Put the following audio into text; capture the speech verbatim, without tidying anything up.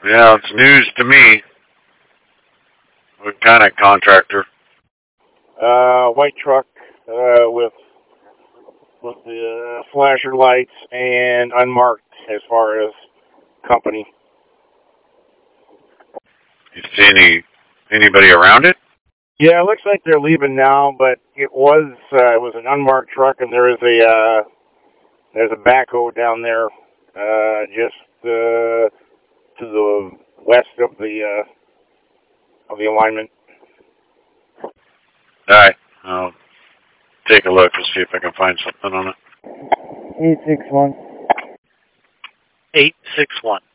Yeah, it's news to me. What kind of contractor? Uh, white truck uh, with with the uh, flasher lights and unmarked as far as company. You see any anybody around it? Yeah, it looks like they're leaving now, but it was uh, it was an unmarked truck, and there is a uh, there's a backhoe down there, uh, just uh, to the west of the uh, of the alignment. All right, I'll take a look and see if I can find something on it. Eight six one. Eight six one.